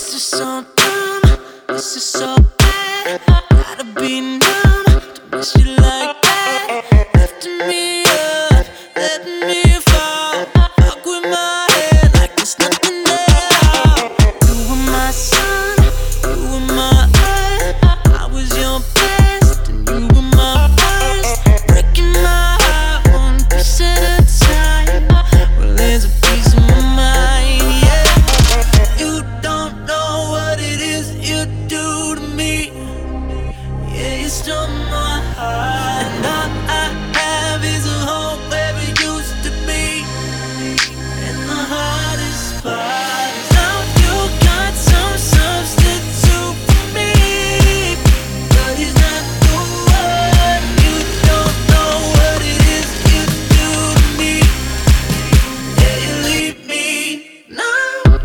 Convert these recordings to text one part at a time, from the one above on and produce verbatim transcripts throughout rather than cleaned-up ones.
This is so dumb, this is so bad. Gotta be numb to miss you like that. Lifting me up, letting me fall. Fuck with my head like it's nothing there. You were my sun, you were my earth. I was your best and you were my worst. Breaking my heart one piece at a time. Well, there's a piece of my mind, yeah. You don't know what it is you do to me. Yeah, you stole my heart, and all I have is a home where we used to be. And the hardest part is now you got some substitute for me, but he's not the one. You don't know what it is you do to me. Yeah, you leave me numb.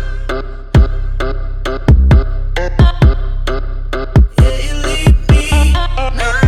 Yeah, you leave me numb.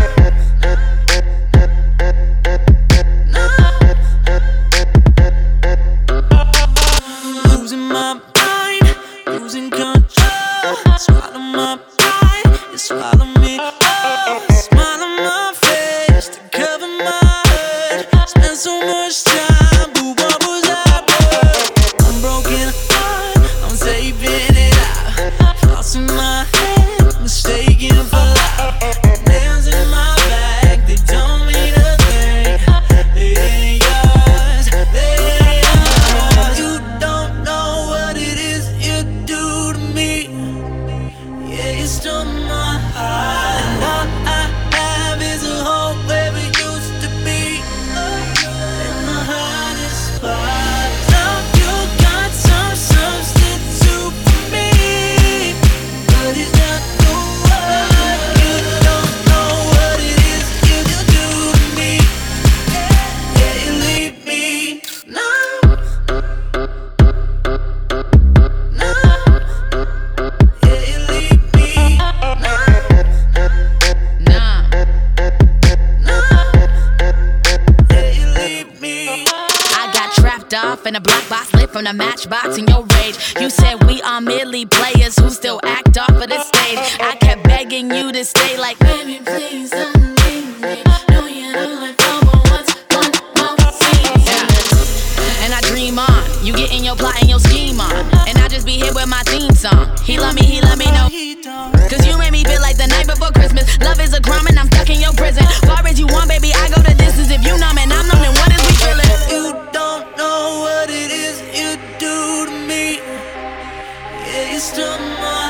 Losing my mind, losing control. Swallow my pride, you swallow me whole. Smile on my face to cover my hurt. Spent so much time, but what was I worth? I'm broken heart, I'm saving it out. Thoughts in my head, mistaken for love. Nails in my back, they don't mean a thing. They ain't yours, they ain't yours. You don't know what it is you do to me. Yeah, you stole my heart, and all I have is a home where we used to be. And the hardest part is now you got some substitute for me, but he's not the one. You don't know what it is you do to me. Yeah, you leave me numb. Yeah, you leave me numb. Nah, Yeah, you leave me. I got trapped off in a black box lit from the matchbox in your rage. You said we are merely players who still act off of the stage. I kept begging you to stay like, baby, please don't leave me. No, you don't like trouble. What's one more scene? Yeah. And I dream on, you get in your plot and your scheme on, and I just be here with my theme song. He love me, he love me, no. He don't. Cause you made me feel like the night before Christmas. Love is a crime and I'm stuck in your prison. Far as you want, baby, I go the distance. If you numb and I'm numb, then what is we feeling? You don't know what it is you do to me. Yeah, you stole my